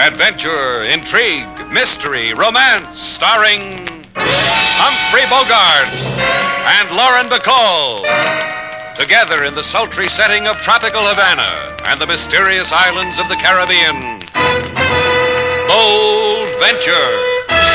Adventure, intrigue, mystery, romance, starring Humphrey Bogart and Lauren Bacall. Together in the sultry setting of tropical Havana and the mysterious islands of the Caribbean. Bold Venture.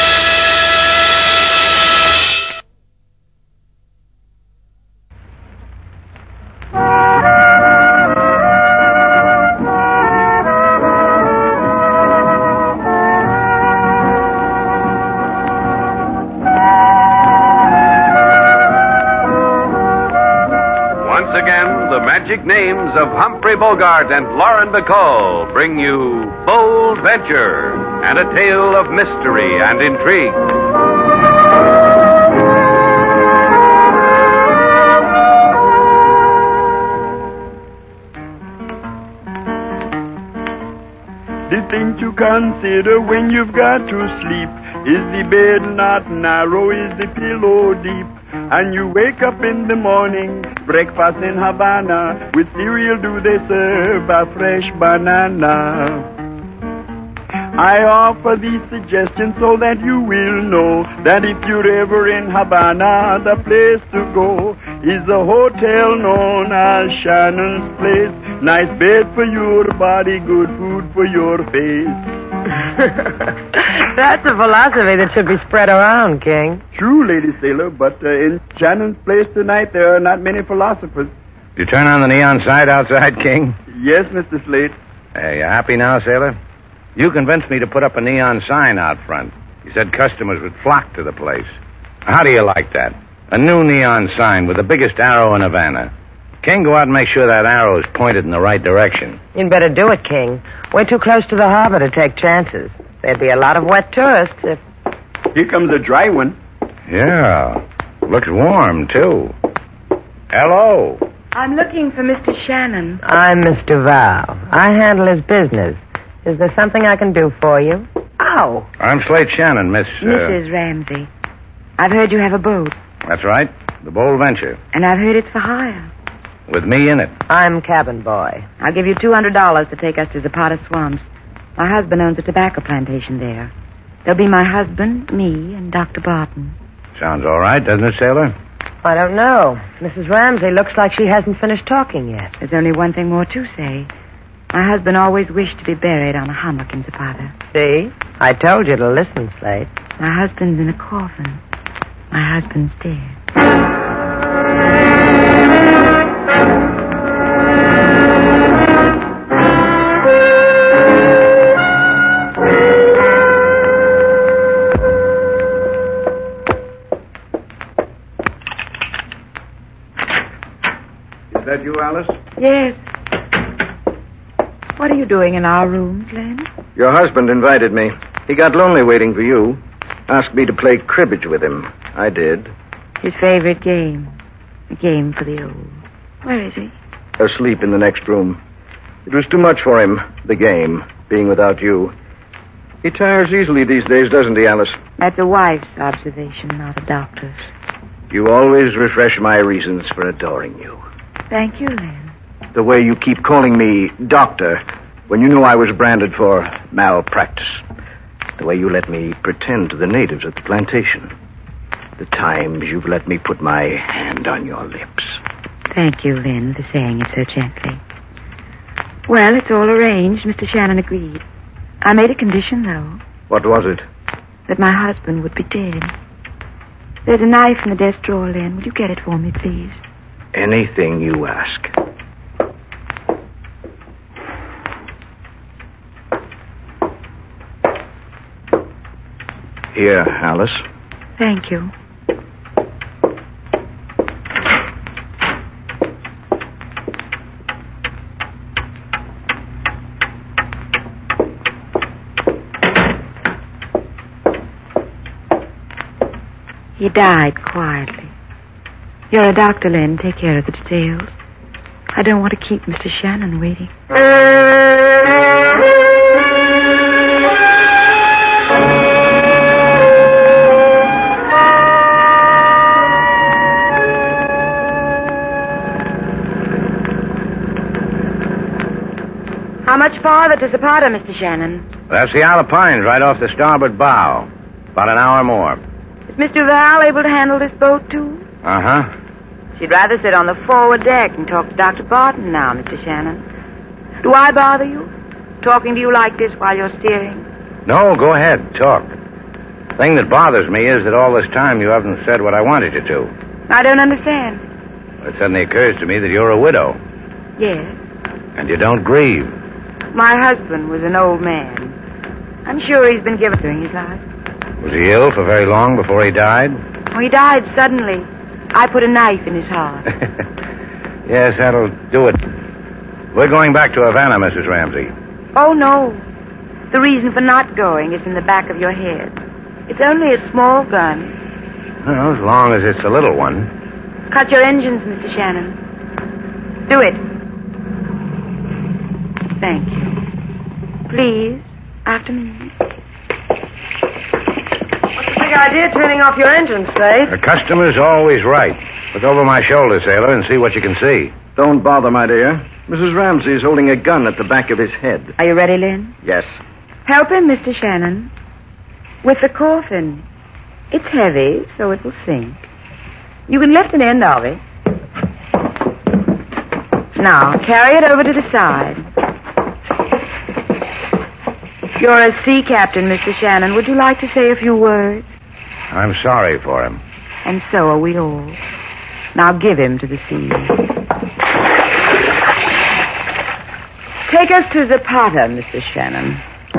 Magic names of Humphrey Bogart and Lauren Bacall bring you Bold Venture and a tale of mystery and intrigue. The thing to consider when you've got to sleep is the bed not narrow, is the pillow deep. And you wake up in the morning, breakfast in Havana, with cereal do they serve a fresh banana. I offer these suggestions so that you will know that if you're ever in Havana, the place to go is a hotel known as Shannon's Place. Nice bed for your body, good food for your face. That's a philosophy that should be spread around, King. True, Lady Sailor, but in Shannon's Place tonight, there are not many philosophers. You turn on the neon sign outside, King? Yes, Mr. Slate. Hey, you happy now, Sailor? You convinced me to put up a neon sign out front. You said customers would flock to the place. How do you like that? A new neon sign with the biggest arrow in Havana. King, go out and make sure that arrow is pointed in the right direction. You'd better do it, King. We're too close to the harbor to take chances. There'd be a lot of wet tourists if... Here comes a dry one. Yeah. Looks warm, too. Hello. I'm looking for Mr. Shannon. I'm Mr. Val. I handle his business. Is there something I can do for you? Ow. I'm Slate Shannon, Mrs. Ramsey. I've heard you have a boat. That's right. The Bold Venture. And I've heard it's for hire. With me in it. I'm cabin boy. I'll give you $200 to take us to Zapata Swamps. My husband owns a tobacco plantation there. There'll be my husband, me, and Dr. Barton. Sounds all right, doesn't it, Sailor? I don't know. Mrs. Ramsey looks like she hasn't finished talking yet. There's only one thing more to say. My husband always wished to be buried on a hummock in Zapata. See? I told you to listen, Slate. My husband's in a coffin. My husband's dead. Is that you, Alice? Yes. What are you doing in our rooms, Len? Your husband invited me. He got lonely waiting for you. Asked me to play cribbage with him. I did. His favorite game. A game for the old. Where is he? Asleep in the next room. It was too much for him, the game, being without you. He tires easily these days, doesn't he, Alice? That's a wife's observation, not a doctor's. You always refresh my reasons for adoring you. Thank you, Len. The way you keep calling me doctor when you knew I was branded for malpractice. The way you let me pretend to the natives at the plantation. The times you've let me put my hand on your lips. Thank you, Lynn, for saying it so gently. Well, it's all arranged. Mr. Shannon agreed. I made a condition, though. What was it? That my husband would be dead. There's a knife in the desk drawer, Lynn. Will you get it for me, please? Anything you ask. Here, Alice. Thank you. He died quietly. You're a doctor, Len. Take care of the details. I don't want to keep Mr. Shannon waiting. How much farther to Zapata, Mr. Shannon? That's the Isle of Pines right off the starboard bow. About an hour more. Is Mr. Val able to handle this boat, too? Uh-huh. She'd rather sit on the forward deck and talk to Dr. Barton now, Mr. Shannon. Do I bother you? Talking to you like this while you're steering? No, go ahead. Talk. The thing that bothers me is that all this time you haven't said what I wanted you to. I don't understand. It suddenly occurs to me that you're a widow. Yes. And you don't grieve. My husband was an old man. I'm sure he's been given during his life. Was he ill for very long before he died? Oh, he died suddenly. I put a knife in his heart. Yes, that'll do it. We're going back to Havana, Mrs. Ramsey. Oh, no. The reason for not going is in the back of your head. It's only a small gun. Well, as long as it's a little one. Cut your engines, Mr. Shannon. Do it. Thank you. Please, after me. What's the big idea turning off your engine, Slate? The customer's always right. Look over my shoulder, sailor, and see what you can see. Don't bother, my dear. Mrs. Ramsey is holding a gun at the back of his head. Are you ready, Lynn? Yes. Help him, Mr. Shannon. With the coffin. It's heavy, so it will sink. You can lift an end of it. Now, carry it over to the side. You're a sea captain, Mr. Shannon. Would you like to say a few words? I'm sorry for him. And so are we all. Now give him to the sea. Take us to Zapata, Mr. Shannon.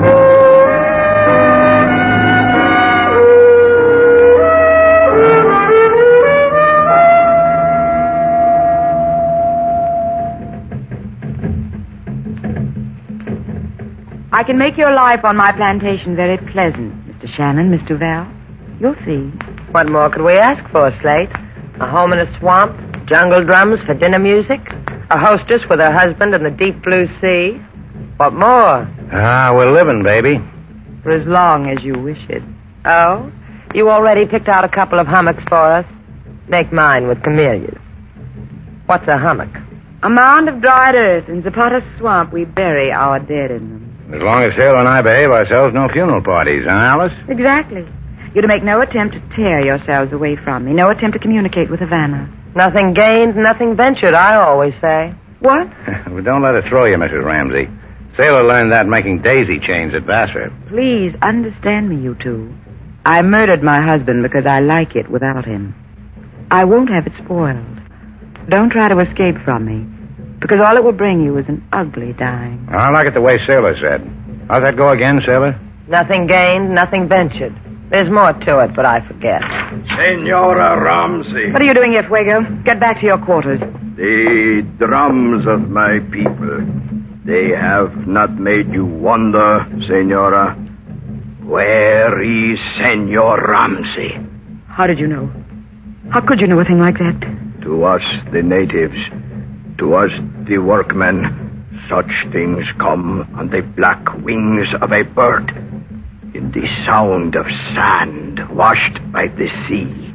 I can make your life on my plantation very pleasant, Mr. Shannon, Mr. Val. You'll see. What more could we ask for, Slate? A home in a swamp, jungle drums for dinner music, a hostess with her husband in the deep blue sea. What more? We're living, baby. For as long as you wish it. Oh? You already picked out a couple of hummocks for us? Make mine with camellias. What's a hummock? A mound of dried earth in Zapata swamp. We bury our dead in them. As long as Sailor and I behave ourselves, no funeral parties, huh, Alice? Exactly. You're to make no attempt to tear yourselves away from me. No attempt to communicate with Havana. Nothing gained, nothing ventured, I always say. What? Well, don't let it throw you, Mrs. Ramsey. Sailor learned that making daisy chains at Vassar. Please understand me, you two. I murdered my husband because I like it without him. I won't have it spoiled. Don't try to escape from me, because all it will bring you is an ugly dying. I like it the way Sailor said. How's that go again, Sailor? Nothing gained, nothing ventured. There's more to it, but I forget. Senora Ramsey. What are you doing here, Fuego? Get back to your quarters. The drums of my people, they have not made you wonder, Senora. Where is Senor Ramsey? How did you know? How could you know a thing like that? To us, the natives, to us, the workmen, such things come on the black wings of a bird, in the sound of sand washed by the sea.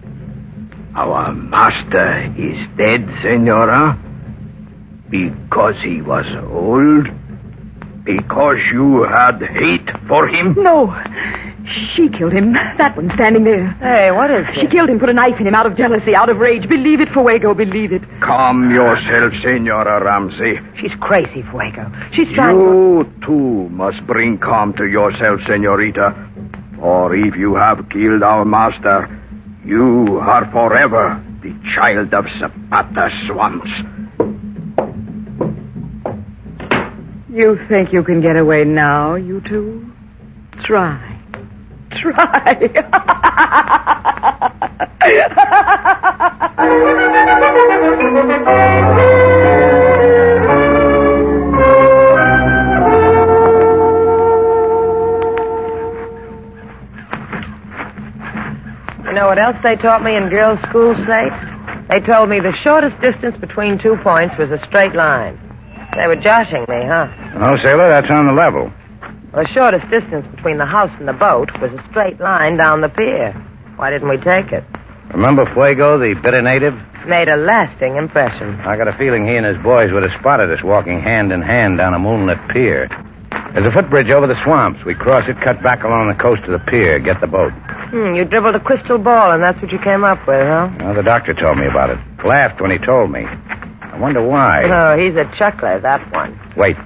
Our master is dead, Senora, because he was old, because you had hate for him. No. She killed him. That one standing there. Hey, what is it? She killed him, put a knife in him out of jealousy, out of rage. Believe it, Fuego, believe it. Calm yourself, Senora Ramsey. She's crazy, Fuego. She's trying You, too, must bring calm to yourself, Senorita. For if you have killed our master, you are forever the child of Zapata swamps. You think you can get away now, you two? Try. Try. You know what else they taught me in girls' school, Slate? They told me the shortest distance between 2 points was a straight line. They were joshing me, huh? Oh, Sailor, that's on the level. The shortest distance between the house and the boat was a straight line down the pier. Why didn't we take it? Remember Fuego, the bitter native? Made a lasting impression. I got a feeling he and his boys would have spotted us walking hand in hand down a moonlit pier. There's a footbridge over the swamps. We cross it, cut back along the coast to the pier, get the boat. You dribbled a crystal ball, and that's what you came up with, huh? Well, the doctor told me about it. Laughed when he told me. I wonder why. Oh, he's a chuckler, that one. Wait.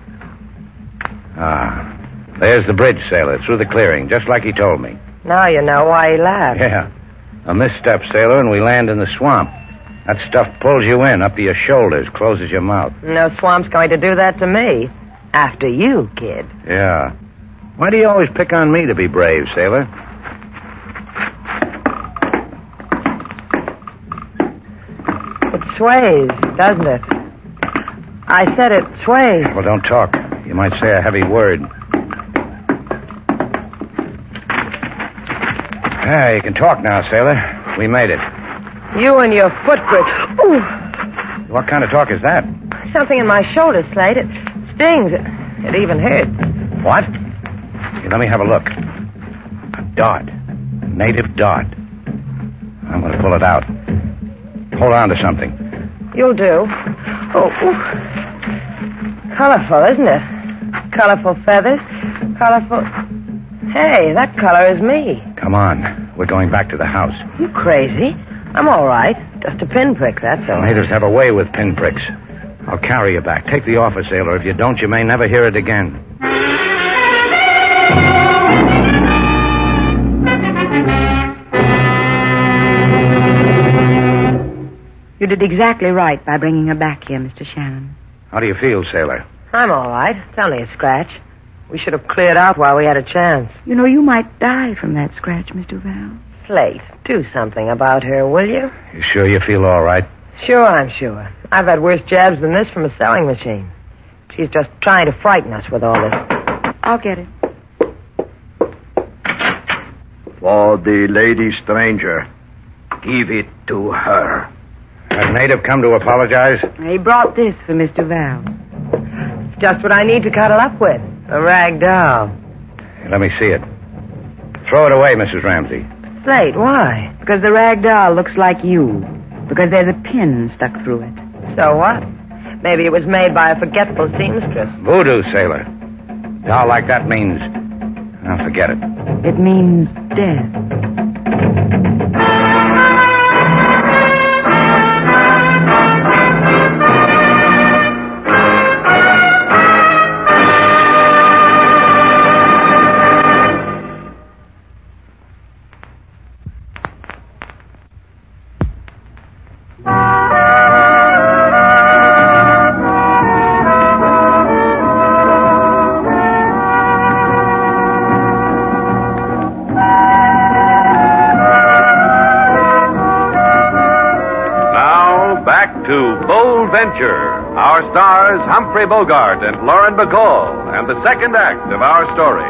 There's the bridge, sailor, through the clearing, just like he told me. Now you know why he laughed. Yeah. A misstep, sailor, and we land in the swamp. That stuff pulls you in, up to your shoulders, closes your mouth. No swamp's going to do that to me. After you, kid. Yeah. Why do you always pick on me to be brave, sailor? It sways, doesn't it? I said it sways. Well, don't talk. You might say a heavy word. You can talk now, sailor. We made it. You and your footbridge. Ooh. What kind of talk is that? Something in my shoulder, Slate. It stings. It even hurts. What? Here, let me have a look. A dart. A native dart. I'm going to pull it out. Hold on to something. You'll do. Oh, ooh. Colorful, isn't it? Colorful feathers. Colorful... Hey, that color is me. Come on. We're going back to the house. You crazy? I'm all right. Just a pinprick, that's all. Natives have a way with pinpricks. I'll carry you back. Take the offer, sailor. If you don't, you may never hear it again. You did exactly right by bringing her back here, Mr. Shannon. How do you feel, sailor? I'm all right. It's only a scratch. We should have cleared out while we had a chance. You know, you might die from that scratch, Miss Duval. Slate, do something about her, will you? You sure you feel all right? Sure, I'm sure. I've had worse jabs than this from a sewing machine. She's just trying to frighten us with all this. I'll get it. For the lady stranger, give it to her. Has native come to apologize? He brought this for Miss Duval. It's just what I need to cuddle up with. A rag doll. Let me see it. Throw it away, Mrs. Ramsey. Slate, why? Because the rag doll looks like you. Because there's a pin stuck through it. So what? Maybe it was made by a forgetful seamstress. Voodoo, sailor. Doll like that means... Oh, forget it. It means death. Our stars, Humphrey Bogart and Lauren Bacall, and the second act of our story.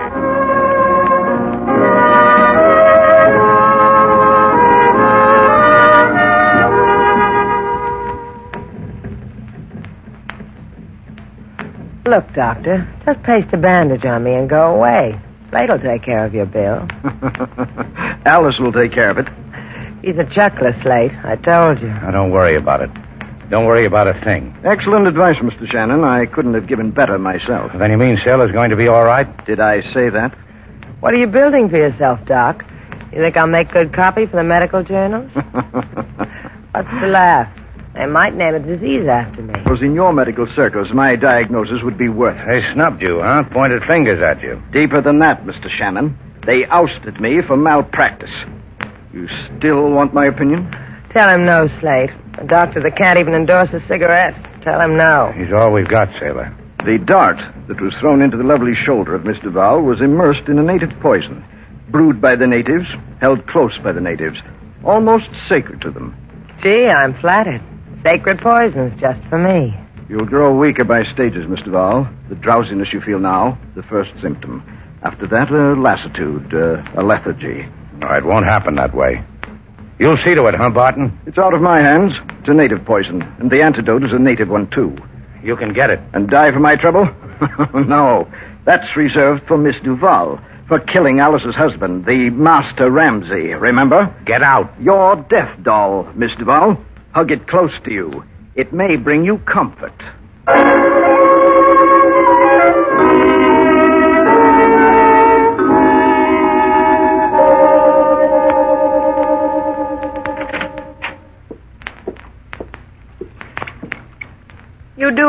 Look, Doctor, just paste a bandage on me and go away. Slate'll take care of your bill. Alice will take care of it. He's a chuckler, Slate. I told you. Now, don't worry about it. Don't worry about a thing. Excellent advice, Mr. Shannon. I couldn't have given better myself. Then you mean Sailor's going to be all right? Did I say that? What are you building for yourself, Doc? You think I'll make good copy for the medical journals? What's the laugh? They might name a disease after me. Because in your medical circles, my diagnosis would be worthless. They snubbed you, huh? Pointed fingers at you. Deeper than that, Mr. Shannon. They ousted me for malpractice. You still want my opinion? Tell him no, Slate. A doctor that can't even endorse a cigarette. Tell him no. He's all we've got, Sailor. The dart that was thrown into the lovely shoulder of Miss Duval was immersed in a native poison, brewed by the natives, held close by the natives, almost sacred to them. Gee, I'm flattered. Sacred poison's just for me. You'll grow weaker by stages, Miss Duval. The drowsiness you feel now, the first symptom. After that, a lassitude, a lethargy. No, it won't happen that way. You'll see to it, huh, Barton? It's out of my hands. It's a native poison, and the antidote is a native one, too. You can get it. And die for my trouble? No. That's reserved for Miss Duval, for killing Alice's husband, the Master Ramsey, remember? Get out. Your death doll, Miss Duval. Hug it close to you. It may bring you comfort.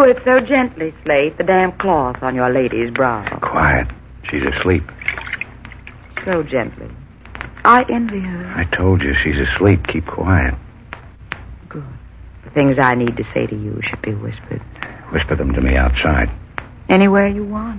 Do it so gently, Slate, the damp cloth on your lady's brow. Quiet. She's asleep. So gently. I envy her. I told you she's asleep. Keep quiet. Good. The things I need to say to you should be whispered. Whisper them to me outside. Anywhere you want.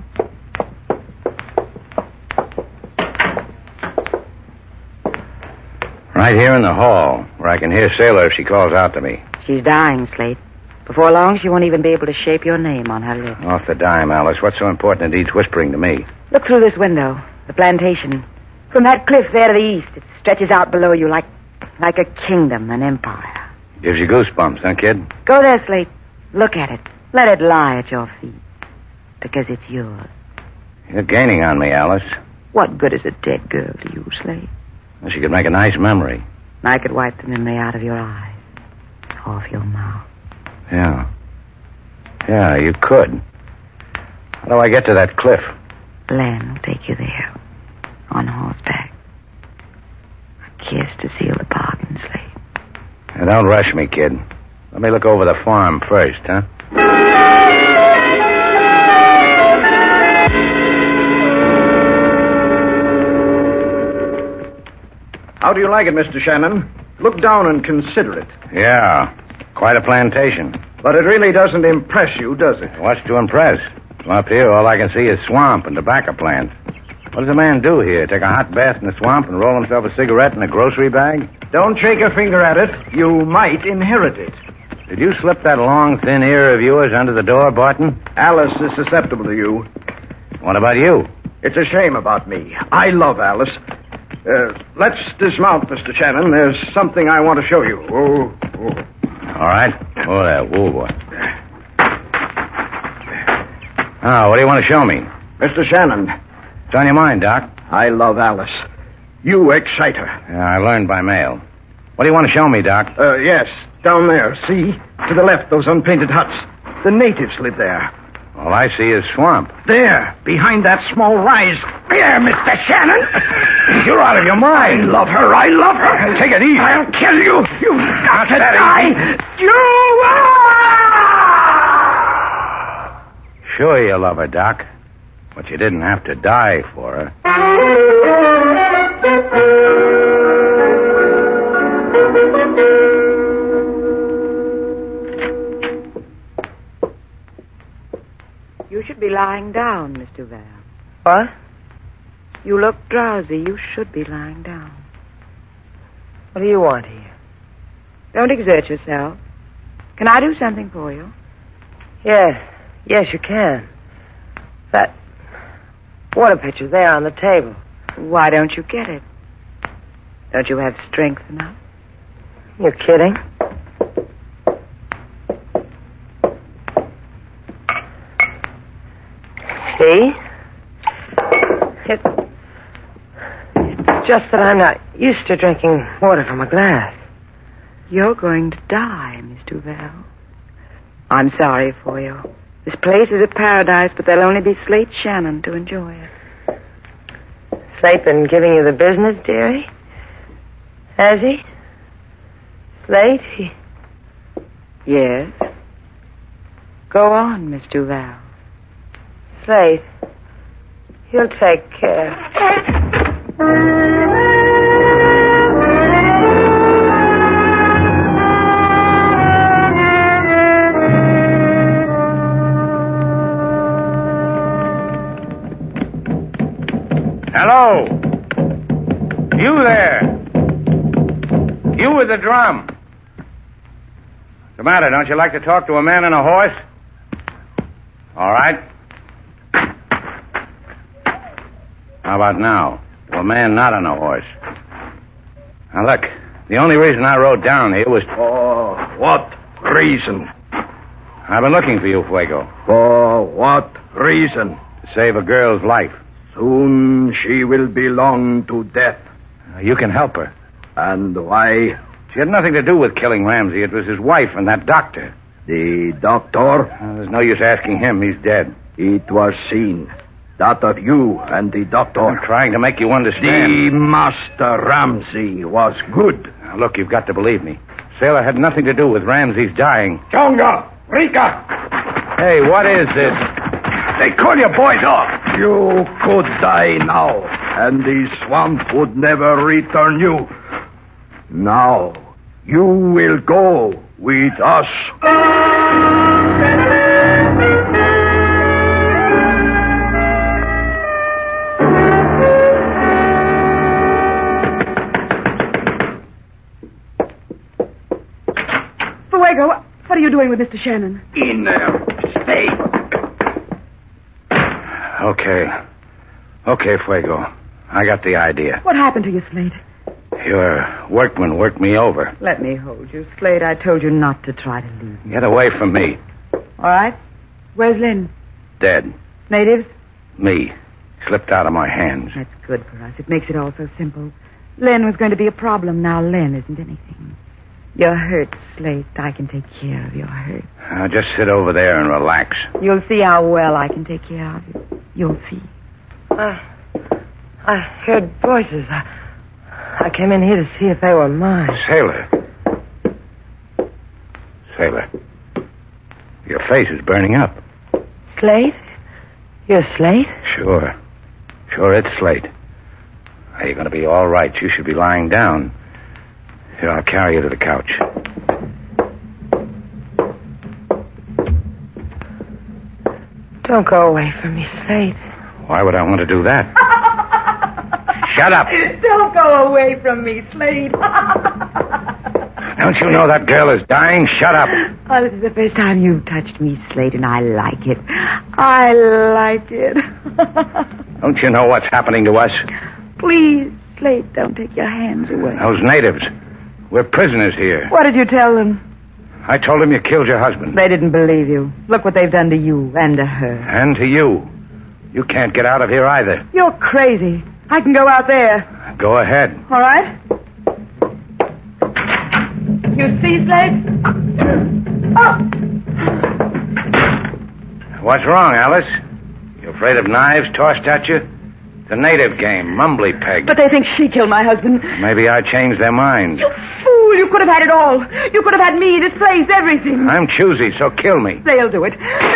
Right here in the hall, where I can hear Sailor if she calls out to me. She's dying, Slate. Before long, she won't even be able to shape your name on her lips. Off the dime, Alice. What's so important it needs whispering to me? Look through this window. The plantation. From that cliff there to the east, it stretches out below you like a kingdom, an empire. Gives you goosebumps, huh, kid? Go there, Slate. Look at it. Let it lie at your feet. Because it's yours. You're gaining on me, Alice. What good is a dead girl to you, Slate? Well, she could make a nice memory. I could wipe the memory out of your eyes. Off your mouth. Yeah. Yeah, you could. How do I get to that cliff? Len will take you there. On horseback. A kiss to seal the bargain, Slate. Now, don't rush me, kid. Let me look over the farm first, huh? How do you like it, Mr. Shannon? Look down and consider it. Yeah. Quite a plantation. But it really doesn't impress you, does it? What's to impress? From up here, all I can see is swamp and tobacco plants. What does a man do here? Take a hot bath in the swamp and roll himself a cigarette in a grocery bag? Don't shake a finger at it. You might inherit it. Did you slip that long, thin ear of yours under the door, Barton? Alice is susceptible to you. What about you? It's a shame about me. I love Alice. Let's dismount, Mr. Shannon. There's something I want to show you. All right. Oh, there. Whoa, boy. Now, what do you want to show me? Mr. Shannon. What's on your mind, Doc? I love Alice. You excite her. Yeah, I learned by mail. What do you want to show me, Doc? Yes. Down there. See? To the left, those unpainted huts. The natives live there. All I see is swamp. There, behind that small rise. There, Mr. Shannon. You're out of your mind. I love her. I love her. Take it easy. I'll kill you. You've got to die. Sure you love her, Doc. But you didn't have to die for her. You should be lying down, Mr. Val. What? You look drowsy. You should be lying down. What do you want here? Don't exert yourself. Can I do something for you? Yes, you can. That water pitcher there on the table. Why don't you get it? Don't you have strength enough? You're kidding? See? It's just that I'm not used to drinking water from a glass. You're going to die, Miss Duval. I'm sorry for you. This place is a paradise, but there'll only be Slate Shannon to enjoy it. Slate been giving you the business, dearie? Has he? Slate? Yes. Go on, Miss Duval. Slate. He'll take care. Hello? You there? You with the drum. What's the matter? Don't you like to talk to a man on a horse? All right. How about now? To a man not on a horse. Now, look, the only reason I rode down here was... For what reason? I've been looking for you, Fuego. For what reason? To save a girl's life. Soon she will belong to death. You can help her. And why? She had nothing to do with killing Ramsey. It was his wife and that doctor. The doctor? There's no use asking him. He's dead. It was seen. That of you and the doctor. I'm trying to make you understand. The Master Ramsey was good. Now, look, you've got to believe me. Sailor had nothing to do with Ramsey's dying. Chonga! Rika! Hey, what is this? They call you boy dog. You could die now, and the swamp would never return you. Now, you will go with us. Fuego, what are you doing with Mr. Shannon? In there. Stay. Okay, Fuego. I got the idea. What happened to you, Slade? Your workman worked me over. Let me hold you, Slade. I told you not to try to leave. Get away from me. All right. Where's Lynn? Dead. Natives? Me. Slipped out of my hands. That's good for us. It makes it all so simple. Lynn was going to be a problem. Now Lynn isn't anything. You're hurt, Slade. I can take care of your hurt. Now just sit over there and relax. You'll see how well I can take care of you. You'll see. I heard voices. I came in here to see if they were mine. Sailor. Your face is burning up. Slade? You're Slade? Sure, it's Slade. Are you going to be all right? You should be lying down. Here, I'll carry you to the couch. Don't go away from me, Slade. Why would I want to do that? Shut up! Don't go away from me, Slade. Don't you know that girl is dying? Shut up! Oh, this is the first time you've touched me, Slade, and I like it. I like it. Don't you know what's happening to us? Please, Slade, don't take your hands away. Those natives. We're prisoners here. What did you tell them? I told them you killed your husband. They didn't believe you. Look what they've done to you and to her. And to you. You can't get out of here either. You're crazy. I can go out there. Go ahead. All right? You see, Slade? Oh! What's wrong, Alice? You afraid of knives tossed at you? It's a native game, mumbly peg. But they think she killed my husband. Maybe I changed their minds. You fool! You could have had it all. You could have had me, this place, everything. I'm choosy, so kill me. They'll do it.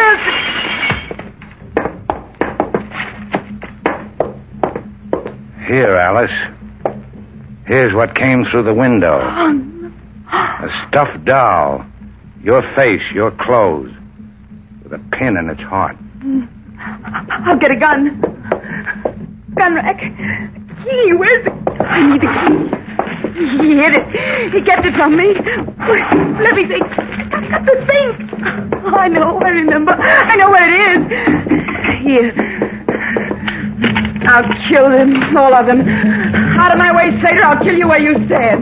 Here, Alice. Here's what came through the window. A stuffed doll. Your face, your clothes. With a pin in its heart. I'll get a gun. Gun rack. Key, where's the... I need the key. He hid it. He kept it from me. Let me think. I got the thing. Oh, I remember. I know where it is. Here. I'll kill them, all of them. Out of my way, Slater. I'll kill you where you stand.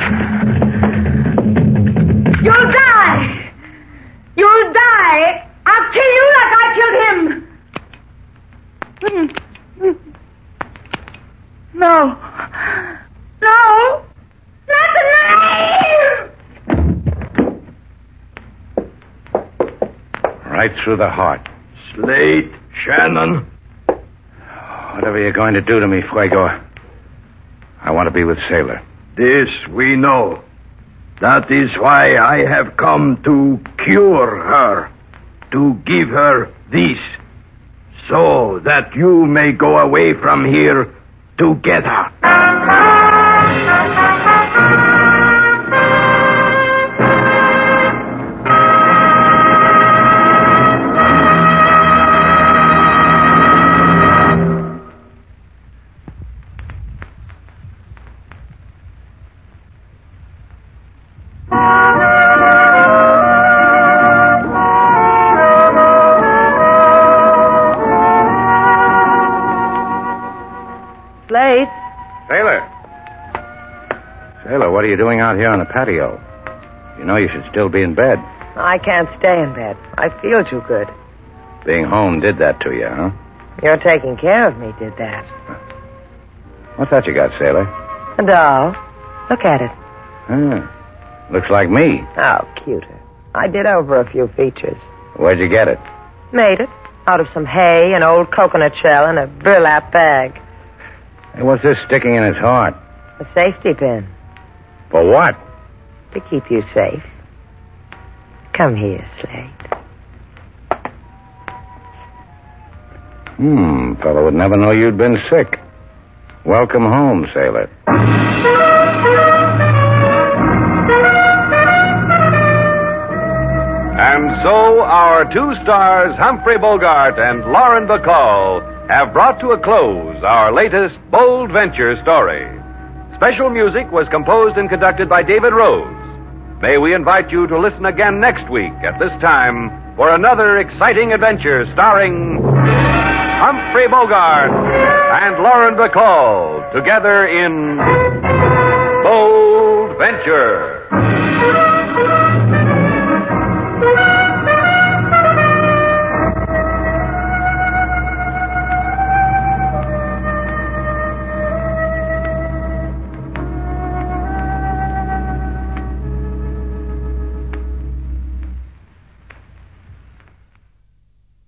You'll die. You'll die. I'll kill you like I killed him. No. No. Not the knife. Right through the heart. Slade Shannon. Whatever you're going to do to me, Fuego, I want to be with Sailor. This we know. That is why I have come to cure her. To give her this. So that you may go away from here together. Slade? Sailor, what are you doing out here on the patio? You know you should still be in bed. I can't stay in bed. I feel too good. Being home did that to you, huh? Your taking care of me did that. What's that you got, Sailor? A doll. Look at it. Looks like me. Oh, cuter. I did over a few features. Where'd you get it? Made it. Out of some hay, an old coconut shell, and a burlap bag. Hey, what's this sticking in its heart? A safety pin. For what? To keep you safe. Come here, Slade. Fellow would never know you'd been sick. Welcome home, sailor. And so our two stars, Humphrey Bogart and Lauren Bacall, have brought to a close our latest bold venture story. Special music was composed and conducted by David Rose. May we invite you to listen again next week at this time for another exciting adventure starring Humphrey Bogart and Lauren Bacall together in Bold Venture.